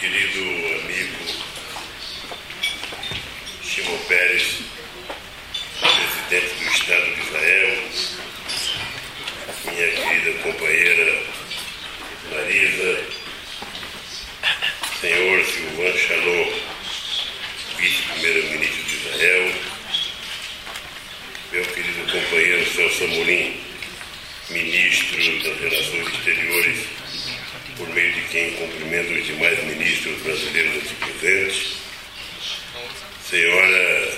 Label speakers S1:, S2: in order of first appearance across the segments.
S1: querido amigo Shimon Peres, presidente do Estado de Israel, minha querida companheira Marisa, senhor Silvan Shalom, vice-primeiro-ministro de Israel, meu querido companheiro Celso Amorim, ministro das Relações Exteriores, por meio de quem cumprimento os demais ministros brasileiros aqui presentes, senhora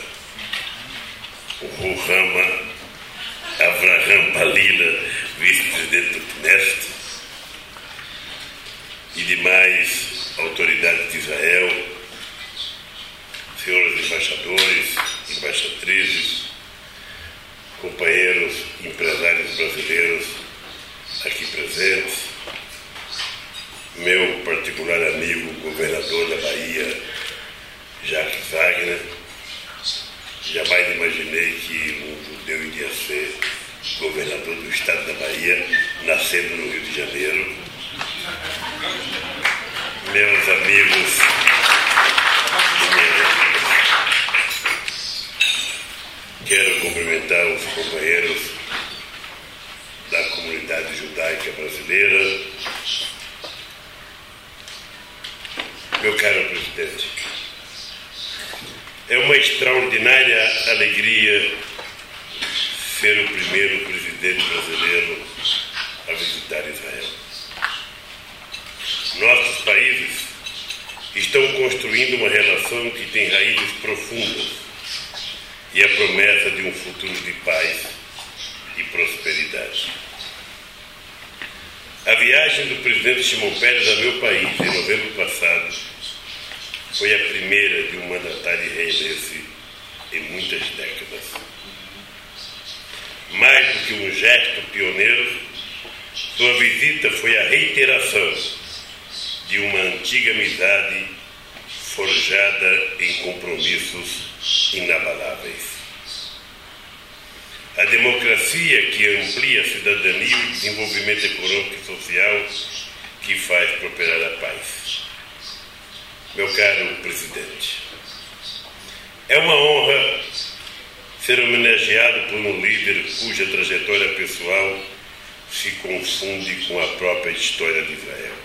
S1: Ruhama Avraham Palila, vice-presidente do Knesset, e demais autoridades de Israel, senhores embaixadores, embaixatrizes, companheiros empresários brasileiros aqui presentes, meu particular amigo, governador da Bahia, Jacques Wagner. Jamais imaginei que um judeu iria ser governador do estado da Bahia, nascendo no Rio de Janeiro. Meus amigos e minhas amigas, quero cumprimentar os companheiros da comunidade judaica brasileira. Meu caro presidente, é uma extraordinária alegria ser o primeiro presidente brasileiro a visitar Israel. Nossos países estão construindo uma relação que tem raízes profundas e a promessa de um futuro de paz e prosperidade. A viagem do presidente Shimon Peres a meu país em novembro passado foi a primeira de um mandatário israelense em muitas décadas. Mais do que um gesto pioneiro, sua visita foi a reiteração de uma antiga amizade forjada em compromissos inabaláveis. A democracia que amplia a cidadania e o desenvolvimento econômico e social que faz prosperar a paz. Meu caro presidente, é uma honra ser homenageado por um líder cuja trajetória pessoal se confunde com a própria história de Israel.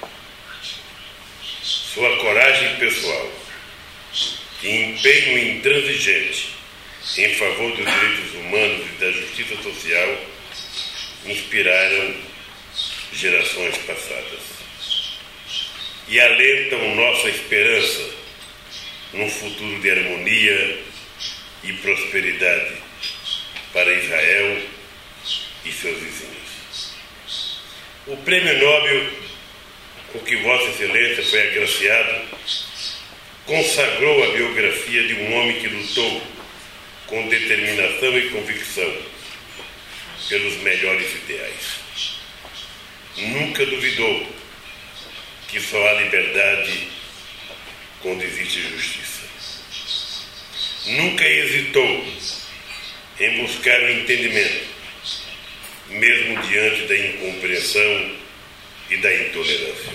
S1: Sua coragem pessoal e empenho intransigente em favor dos direitos humanos e da justiça social inspiraram gerações passadas e alentam nossa esperança num futuro de harmonia e prosperidade para Israel e seus vizinhos. O Prêmio Nobel com que Vossa Excelência foi agraciado consagrou a biografia de um homem que lutou com determinação e convicção pelos melhores ideais. Nunca duvidou que só há liberdade quando existe justiça. Nunca hesitou em buscar o entendimento, mesmo diante da incompreensão e da intolerância.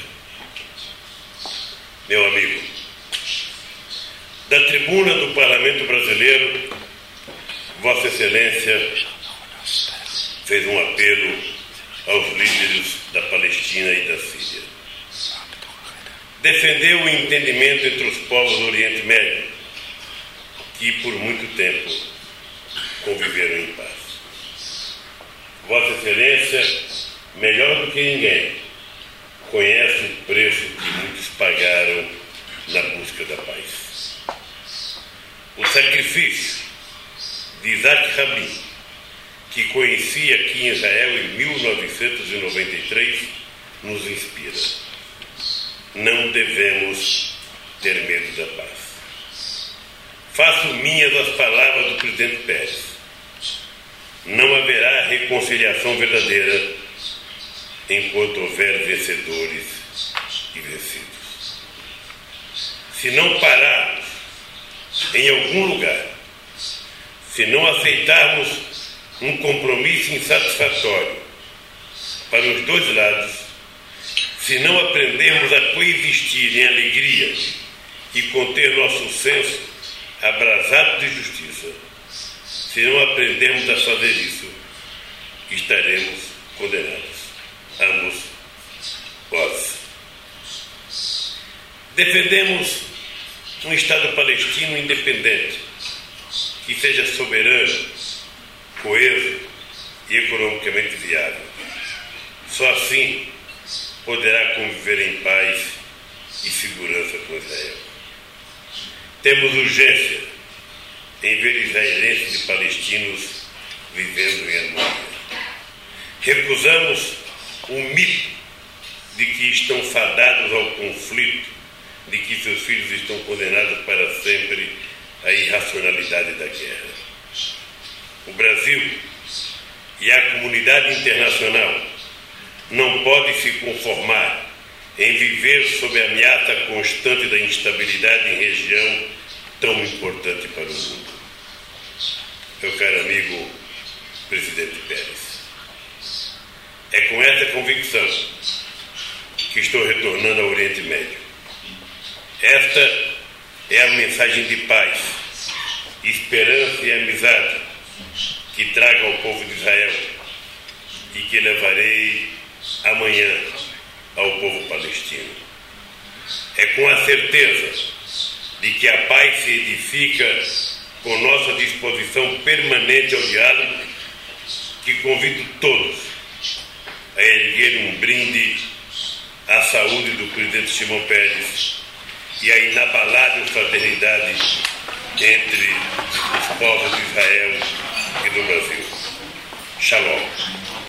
S1: Meu amigo, da tribuna do Parlamento Brasileiro, Vossa Excelência fez um apelo aos líderes da Palestina e da Síria. Defendeu o entendimento entre os povos do Oriente Médio, que por muito tempo conviveram em paz. Vossa Excelência, melhor do que ninguém, conhece o preço que muitos pagaram na busca da paz. O sacrifício de Isaac Rabin, que conheci aqui em Israel em 1993, nos inspira. Não devemos ter medo da paz. Faço minhas as palavras do presidente Peres. Não haverá reconciliação verdadeira enquanto houver vencedores e vencidos. Se não pararmos em algum lugar, se não aceitarmos um compromisso insatisfatório para os dois lados, se não aprendermos a coexistir em alegria e conter nosso senso abrasado de justiça, se não aprendermos a fazer isso, estaremos condenados, ambos nós. Defendemos um Estado palestino independente, que seja soberano, coeso e economicamente viável. Só assim poderá conviver em paz e segurança com Israel. Temos urgência em ver israelenses e palestinos vivendo em harmonia. Recusamos o mito de que estão fadados ao conflito, de que seus filhos estão condenados para sempre à irracionalidade da guerra. O Brasil e a comunidade internacional não podem se conformar em viver sob a ameaça constante da instabilidade em região tão importante para o mundo. Meu caro amigo presidente Peres, é com essa convicção que estou retornando ao Oriente Médio. Esta é a mensagem de paz, esperança e amizade que trago ao povo de Israel e que levarei amanhã ao povo palestino. É com a certeza de que a paz se edifica com nossa disposição permanente ao diálogo que convido todos a erguer um brinde à saúde do presidente Shimon Peres e à inabalável fraternidade entre os povos de Israel e do Brasil. Shalom.